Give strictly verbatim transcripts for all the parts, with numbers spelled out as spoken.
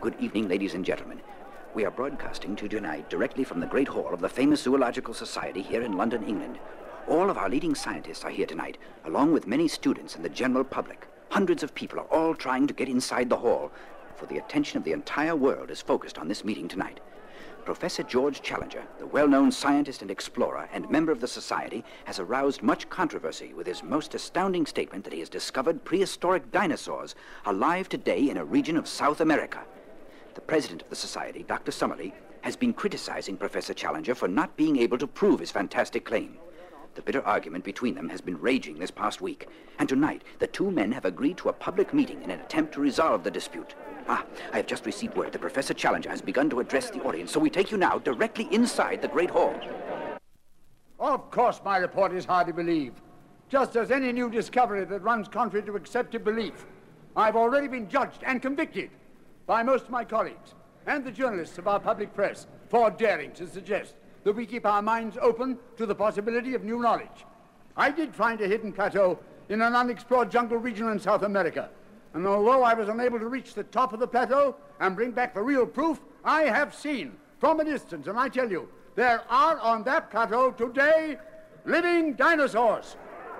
Good evening, ladies and gentlemen. We are broadcasting to you tonight directly from the Great Hall of the famous Zoological Society here in London, England. All of our leading scientists are here tonight, along with many students and the general public. Hundreds of people are all trying to get inside the hall, for the attention of the entire world is focused on this meeting tonight. Professor George Challenger, the well-known scientist and explorer and member of the Society, has aroused much controversy with his most astounding statement that he has discovered prehistoric dinosaurs alive today in a region of South America. The president of the Society, Doctor Summerlee, has been criticizing Professor Challenger for not being able to prove his fantastic claim. The bitter argument between them has been raging this past week, and tonight the two men have agreed to a public meeting in an attempt to resolve the dispute. Ah, I have just received word that Professor Challenger has begun to address the audience, so we take you now directly inside the Great Hall. Of course my report is hard to believe. Just as any new discovery that runs contrary to accepted belief. I've already been judged and convicted by most of my colleagues and the journalists of our public press for daring to suggest that we keep our minds open to the possibility of new knowledge. I did find a hidden plateau in an unexplored jungle region in South America. And although I was unable to reach the top of the plateau and bring back the real proof, I have seen from a distance, and I tell you, there are on that plateau today living dinosaurs.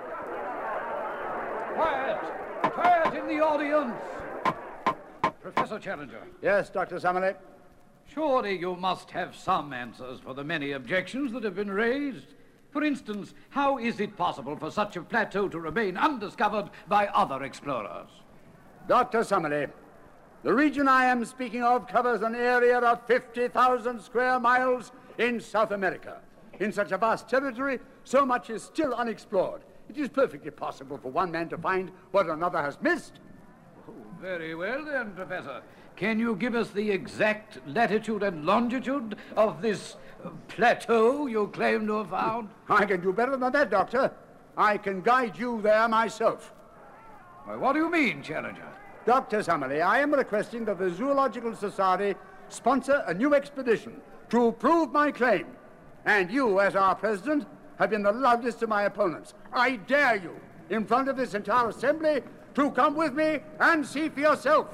Quiet! Quiet in the audience! Professor Challenger. Yes, Doctor Summerlee. Surely you must have some answers for the many objections that have been raised. For instance, how is it possible for such a plateau to remain undiscovered by other explorers? Doctor Summerlee, the region I am speaking of covers an area of fifty thousand square miles in South America. In such a vast territory, so much is still unexplored. It is perfectly possible for one man to find what another has missed. Oh, very well then, Professor. Can you give us the exact latitude and longitude of this uh, plateau you claim to have found? I can do better than that, Doctor. I can guide you there myself. Well, what do you mean, Challenger? Doctor Summerlee, I am requesting that the Zoological Society sponsor a new expedition to prove my claim. And you, as our president, have been the loudest of my opponents. I dare you, in front of this entire assembly, to come with me and see for yourself.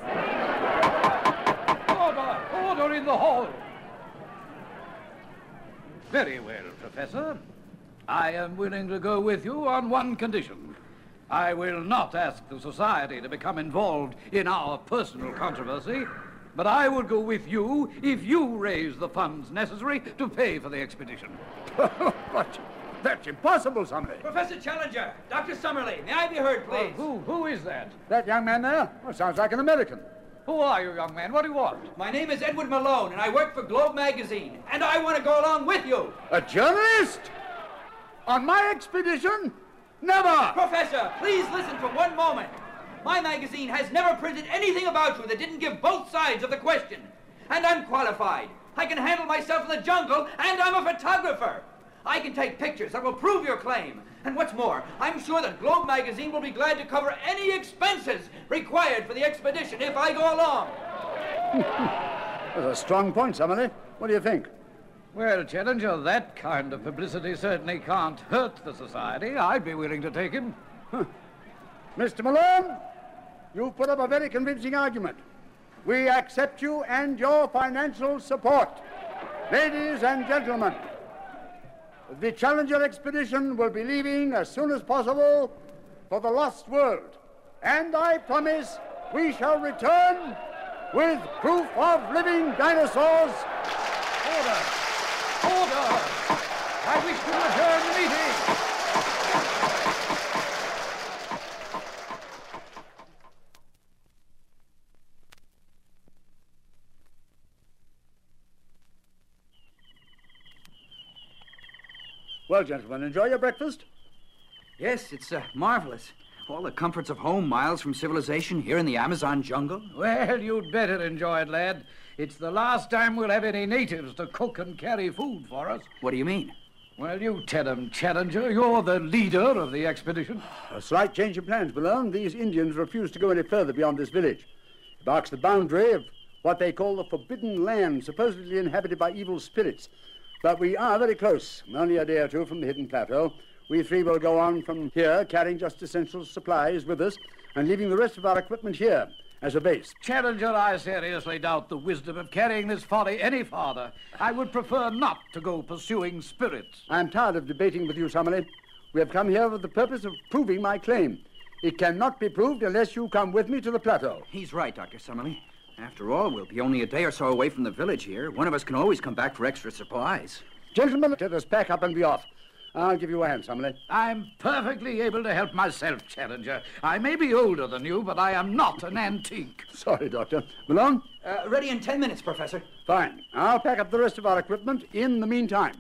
Order! Order in the hall! Very well, Professor. I am willing to go with you on one condition. I will not ask the Society to become involved in our personal controversy, but I will go with you if you raise the funds necessary to pay for the expedition. But that's impossible, Summerlee. Professor Challenger, Doctor Summerlee, may I be heard, please? Well, who, who is that? That young man there? Well, sounds like an American. Who are you, young man? What do you want? My name is Edward Malone, and I work for Globe Magazine, and I want to go along with you. A journalist? On my expedition? Never! Professor, please listen for one moment. My magazine has never printed anything about you that didn't give both sides of the question. And I'm qualified. I can handle myself in the jungle, and I'm a photographer. I can take pictures that will prove your claim. And what's more, I'm sure that Globe Magazine will be glad to cover any expenses required for the expedition if I go along. That's a strong point, Summerlee. What do you think? Well, Challenger, that kind of publicity certainly can't hurt the Society. I'd be willing to take him. Huh. Mister Malone, you've put up a very convincing argument. We accept you and your financial support. Ladies and gentlemen, the Challenger expedition will be leaving as soon as possible for the lost world. And I promise we shall return with proof of living dinosaurs. Order! Order! I wish to adjourn the meeting! Well, gentlemen, enjoy your breakfast? Yes, it's uh, marvelous. All the comforts of home, miles from civilization, here in the Amazon jungle. Well, you'd better enjoy it, lad. It's the last time we'll have any natives to cook and carry food for us. What do you mean? Well, you tell them, Challenger. You're the leader of the expedition. A slight change of plans, Malone. These Indians refuse to go any further beyond this village. It marks the boundary of what they call the Forbidden Land, supposedly inhabited by evil spirits. But we are very close, only a day or two from the hidden plateau. We three will go on from here, carrying just essential supplies with us, and leaving the rest of our equipment here. as a base. Challenger, I seriously doubt the wisdom of carrying this folly any farther. I would prefer not to go pursuing spirits. I'm tired of debating with you, Summerlee. We have come here for the purpose of proving my claim. It cannot be proved unless you come with me to the plateau. He's right, Doctor Summerlee. After all, we'll be only a day or so away from the village here. One of us can always come back for extra supplies. Gentlemen, let us pack up and be off. I'll give you a hand, Summerlee. I'm perfectly able to help myself, Challenger. I may be older than you, but I am not an antique. Sorry, Doctor. Malone? Uh, ready in ten minutes, Professor. Fine. I'll pack up the rest of our equipment in the meantime.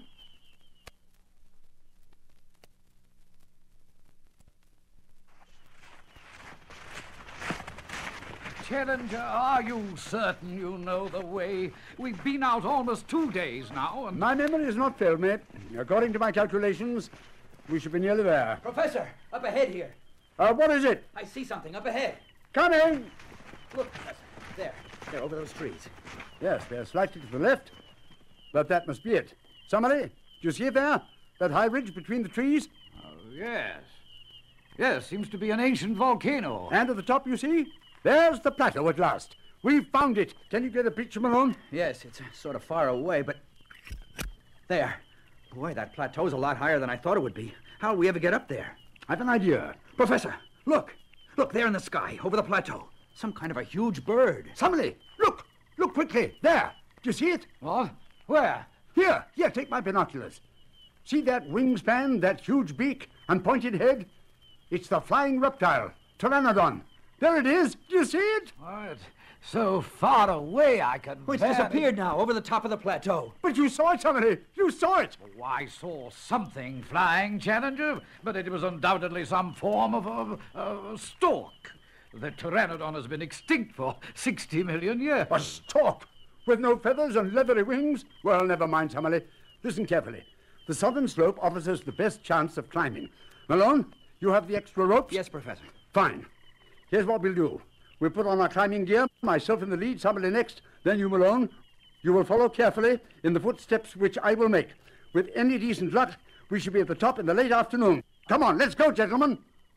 Challenger, are you certain you know the way? We've been out almost two days now, and... My memory has not failed me. According to my calculations, we should be nearly there. Professor, up ahead here. Uh, what is it? I see something up ahead. Coming! Look, Professor. There. There, over those trees. Yes, they're slightly to the left. But that must be it. Summerlee, do you see it there? That high ridge between the trees? Oh, yes. Yes, seems to be an ancient volcano. And at the top, you see? There's the plateau at last. We've found it. Can you get a picture, Malone? Yes, it's sort of far away, but... There. Boy, that plateau's a lot higher than I thought it would be. How'll we ever get up there? I've an idea. Professor, look. Look, there in the sky, over the plateau. Some kind of a huge bird. Summerlee, look. Look quickly. There. Do you see it? What? Where? Here. Here, take my binoculars. See that wingspan, that huge beak and pointed head? It's the flying reptile, Pteranodon. There it is. Do you see it? Oh, it's so far away I can... Oh, it's barely- disappeared now, over the top of the plateau. But you saw it, Summerlee. You saw it. Oh, I saw something flying, Challenger, but it was undoubtedly some form of a, a stork. The Pteranodon has been extinct for sixty million years. A stork with no feathers and leathery wings? Well, never mind, Summerlee. Listen carefully. The southern slope offers us the best chance of climbing. Malone, you have the extra ropes? Yes, Professor. Fine. Here's what we'll do. We'll put on our climbing gear, myself in the lead, Summerlee next, then you, Malone. You will follow carefully in the footsteps which I will make. With any decent luck, we should be at the top in the late afternoon. Come on, let's go, gentlemen.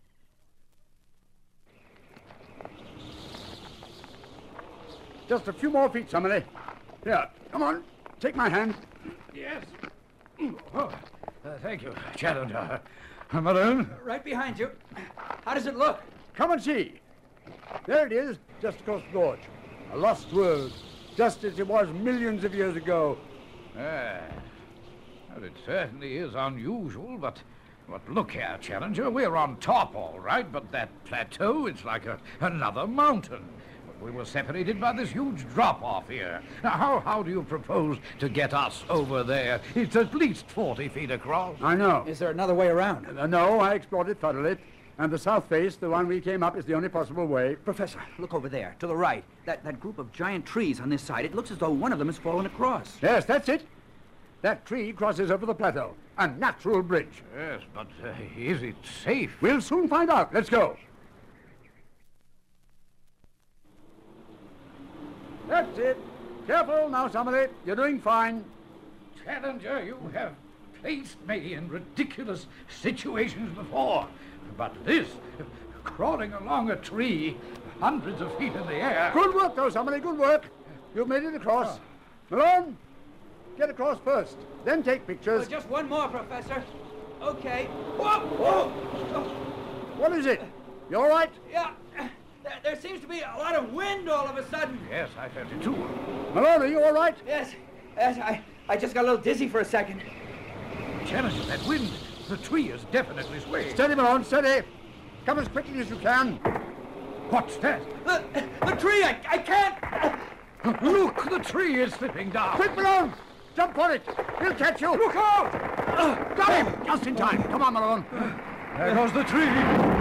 Just a few more feet, Summerlee. Here, come on. Take my hand. Yes. Oh, uh, thank you, Challenger. Uh, Malone? Right behind you. How does it look? Come and see. There it is, just across the gorge. A lost world, just as it was millions of years ago. Ah, well, it certainly is unusual, but, but look here, Challenger. We're on top, all right, but that plateau, it's like a, another mountain. We were separated by this huge drop-off here. Now, how, how do you propose to get us over there? It's at least forty feet across. I know. Is there another way around? Uh, no, I explored it thoroughly. And the south face, the one we came up, is the only possible way. Professor, look over there, to the right. That, that group of giant trees on this side, it looks as though one of them has fallen across. Yes, that's it. That tree crosses over the plateau. A natural bridge. Yes, but uh, is it safe? We'll soon find out. Let's go. That's it. Careful now, Summerlee. You're doing fine. Challenger, you have placed me in ridiculous situations before. But this, crawling along a tree, hundreds of feet in the air... Good work, though, Summerlee. Good work. You've made it across. Malone, get across first. Then take pictures. Oh, just one more, Professor. Okay. Whoa! Whoa! What is it? You all right? Yeah. There, there seems to be a lot of wind all of a sudden. Yes, I felt it too. Malone, are you all right? Yes. Yes, I, I just got a little dizzy for a second. Challenger, that wind, the tree is definitely swaying. Steady, Malone, steady. Come as quickly as you can. What's that? The, the tree, I, I can't... Look, the tree is slipping down. Quick, Malone! Jump for it! He'll catch you! Look out! Got him! Just in time. Come on, Malone. There goes the tree.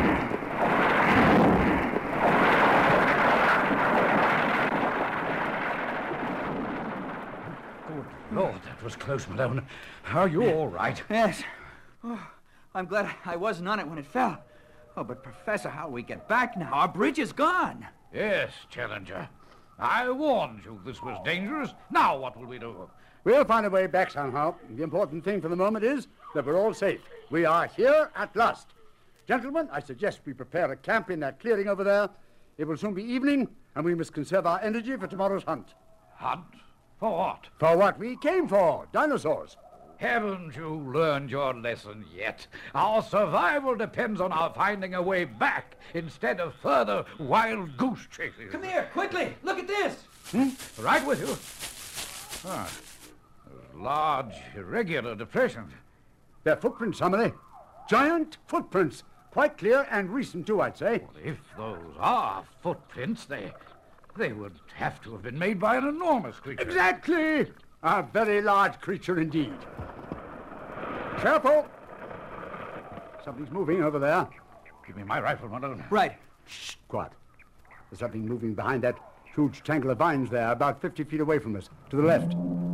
Good Lord, that was close, Malone. Are you all right? Yes. Oh, I'm glad I wasn't on it when it fell. Oh, but Professor, how do we get back now? Our bridge is gone. Yes, Challenger. I warned you this was dangerous. Now what will we do? We'll find a way back somehow. The important thing for the moment is that we're all safe. We are here at last. Gentlemen, I suggest we prepare a camp in that clearing over there. It will soon be evening, and we must conserve our energy for tomorrow's hunt. Hunt? For what? For what we came for, dinosaurs. Haven't you learned your lesson yet? Our survival depends on our finding a way back instead of further wild goose chases. Come here, quickly. Look at this. Hmm? Right with you. Ah, large, irregular depressions. They're footprints, Summerlee. Giant footprints. Quite clear and recent, too, I'd say. Well, if those are footprints, they, they would have to have been made by an enormous creature. Exactly. A very large creature indeed. Careful. Something's moving over there. Give me my rifle, Malone. Right. Shh, quiet. There's something moving behind that huge tangle of vines there, about fifty feet away from us, to the left.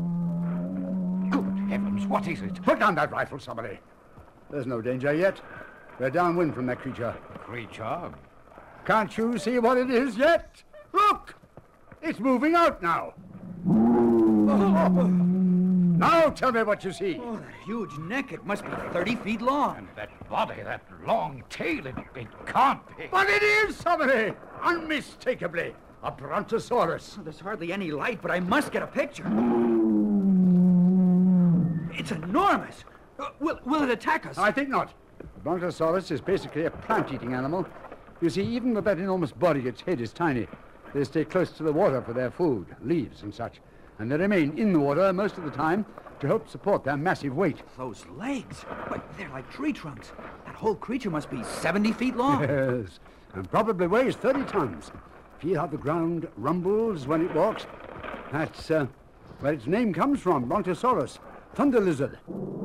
Good heavens, what is it? Put down that rifle, somebody. There's no danger yet. We're downwind from that creature. Creature? Can't you see what it is yet? Look! It's moving out now. Now tell me what you see. Oh, that huge neck. It must be thirty feet long. And that body, that long tail, it, it can't be. But it is, somebody! Unmistakably. A brontosaurus. Oh, there's hardly any light, but I must get a picture. It's enormous. Uh, will, will it attack us? I think not. The brontosaurus is basically a plant-eating animal. You see, even with that enormous body, its head is tiny. They stay close to the water for their food, leaves and such. And they remain in the water most of the time to help support their massive weight. Those legs. But they're like tree trunks. That whole creature must be seventy feet long. Yes, and probably weighs thirty tons. Feel how the ground rumbles when it walks? That's uh, where its name comes from, brontosaurus, thunder lizard.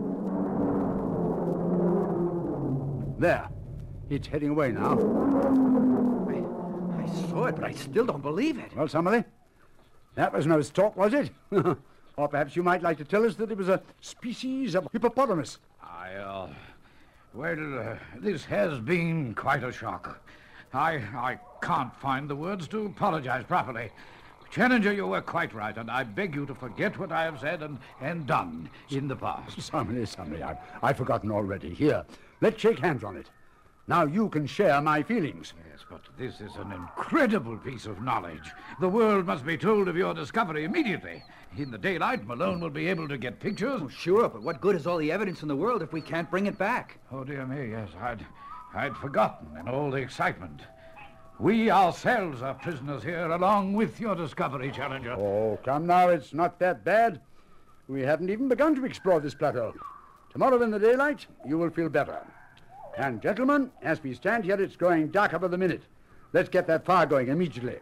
There. It's heading away now. I, I saw it, but I still don't believe it. Well, Summerlee, that was no stork, was it? Or perhaps you might like to tell us that it was a species of hippopotamus. I, uh... Well, uh, this has been quite a shock. I, I can't find the words to apologize properly. Challenger, you were quite right, and I beg you to forget what I have said and, and done in the past. Summerlee, Summerlee, I've, I've forgotten already. Here, let's shake hands on it. Now you can share my feelings. Yes, but this is an incredible piece of knowledge. The world must be told of your discovery immediately. In the daylight, Malone will be able to get pictures. Oh, sure, but what good is all the evidence in the world if we can't bring it back? Oh, dear me, yes, I'd, I'd forgotten in all the excitement. We ourselves are prisoners here, along with your discovery, Challenger. Oh, come now, it's not that bad. We haven't even begun to explore this plateau. Tomorrow in the daylight, you will feel better. And, gentlemen, as we stand here, it's growing darker by the minute. Let's get that fire going immediately.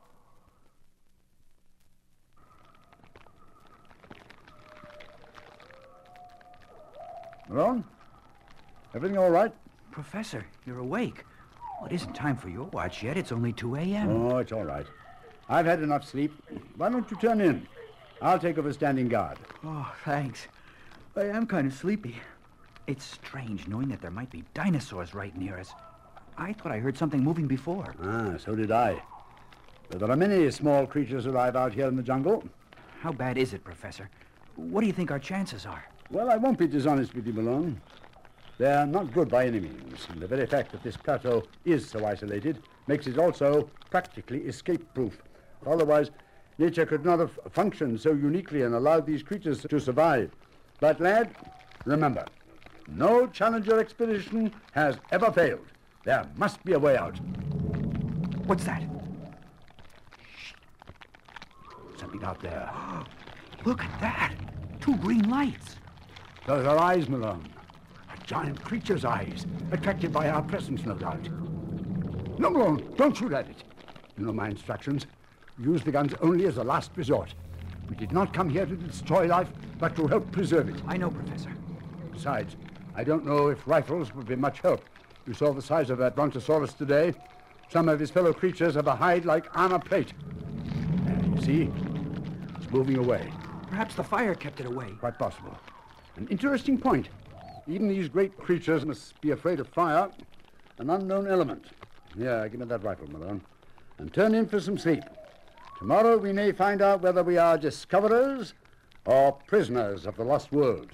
Malone? Everything all right? Professor, you're awake. Well, it isn't time for your watch yet. It's only two a.m. Oh, it's all right. I've had enough sleep. Why don't you turn in? I'll take over standing guard. Oh, thanks. I am kind of sleepy. It's strange knowing that there might be dinosaurs right near us. I thought I heard something moving before. Ah, so did I. But there are many small creatures alive out here in the jungle. How bad is it, Professor? What do you think our chances are? Well, I won't be dishonest with you, Malone. They're not good by any means. And the very fact that this plateau is so isolated makes it also practically escape-proof. Otherwise, nature could not have functioned so uniquely and allowed these creatures to survive. But, lad, remember, no Challenger expedition has ever failed. There must be a way out. What's that? Shh. Something out there. Look at that. Two green lights. Those are eyes, Malone. A giant creature's eyes, attracted by our presence, no doubt. No, Malone, don't shoot at it. You know my instructions. Use the guns only as a last resort. We did not come here to destroy life, but to help preserve it. I know, Professor. Besides, I don't know if rifles would be much help. You saw the size of that brontosaurus today. Some of his fellow creatures have a hide like armor plate. There, you see? It's moving away. Perhaps the fire kept it away. Quite possible. An interesting point. Even these great creatures must be afraid of fire, an unknown element. Here, give me that rifle, Malone, and turn in for some sleep. Tomorrow we may find out whether we are discoverers or prisoners of the lost world.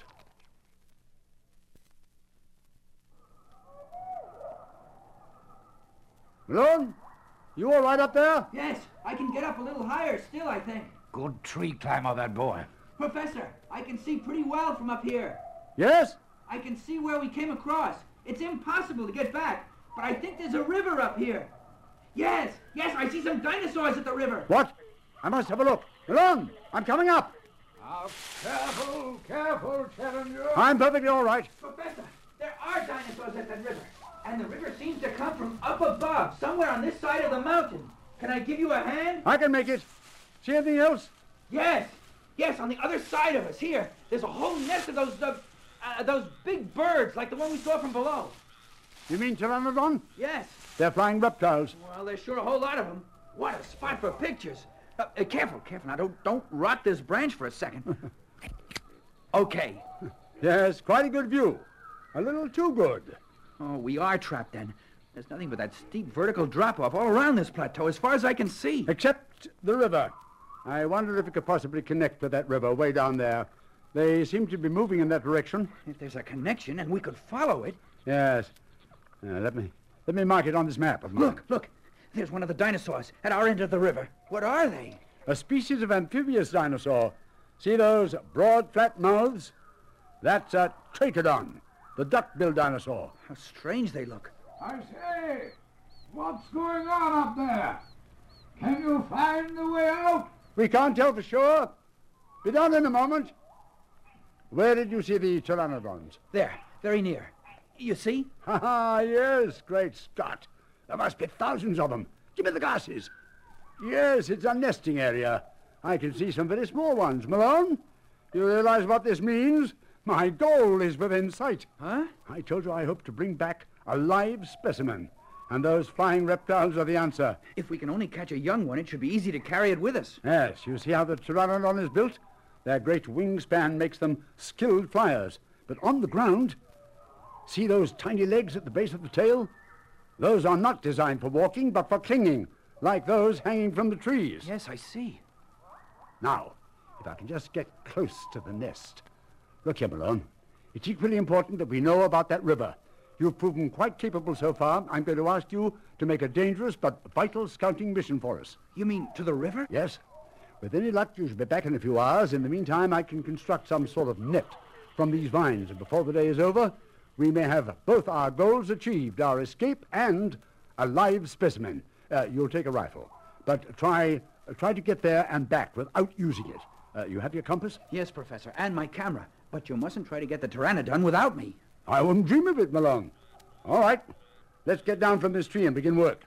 Malone? You all right up there? Yes, I can get up a little higher still, I think. Good tree climber, that boy. Professor, I can see pretty well from up here. Yes? I can see where we came across. It's impossible to get back, but I think there's a river up here. Yes, yes, I see some dinosaurs at the river. What? I must have a look. Malone, I'm coming up. Now, careful, careful, Challenger. I'm perfectly all right. Professor, there are dinosaurs at that river. And the river seems to come from up above, somewhere on this side of the mountain. Can I give you a hand? I can make it. See anything else? Yes, yes, on the other side of us, here. There's a whole nest of those, uh, uh, those big birds, like the one we saw from below. You mean Pteranodon? Yes. They're flying reptiles. Well, there's sure a whole lot of them. What a spot for pictures. Uh, uh, careful, careful. Now, don't, don't rot this branch for a second. Okay. Yes, quite a good view. A little too good. Oh, we are trapped then. There's nothing but that steep vertical drop-off all around this plateau, as far as I can see. Except the river. I wonder if we could possibly connect with that river way down there. They seem to be moving in that direction. If there's a connection and we could follow it. Yes. Uh, let me let me mark it on this map of mine. Look, look. There's one of the dinosaurs at our end of the river. What are they? A species of amphibious dinosaur. See those broad, flat mouths? That's a Trachodon, the duck-billed dinosaur. How strange they look. I say, what's going on up there? Can you find the way out? We can't tell for sure. Be down in a moment. Where did you see the Pteranodons? There, very near. You see? Ha ha, yes, great Scott. There must be thousands of them. Give me the glasses. Yes, it's a nesting area. I can see some very small ones. Malone, you realize what this means? My goal is within sight. Huh? I told you I hope to bring back a live specimen. And those flying reptiles are the answer. If we can only catch a young one, it should be easy to carry it with us. Yes, you see how the Pteranodon is built? Their great wingspan makes them skilled flyers. But on the ground, see those tiny legs at the base of the tail? Those are not designed for walking, but for clinging, like those hanging from the trees. Yes, I see. Now, if I can just get close to the nest. Look here, Malone. It's equally important that we know about that river. You've proven quite capable so far. I'm going to ask you to make a dangerous but vital scouting mission for us. You mean to the river? Yes. With any luck, you should be back in a few hours. In the meantime, I can construct some sort of net from these vines. And before the day is over, we may have both our goals achieved, our escape and a live specimen. Uh, you'll take a rifle. But try, uh, try to get there and back without using it. Uh, you have your compass? Yes, Professor, and my camera. But you mustn't try to get the Pteranodon without me. I wouldn't dream of it, Malone. All right. Let's get down from this tree and begin work.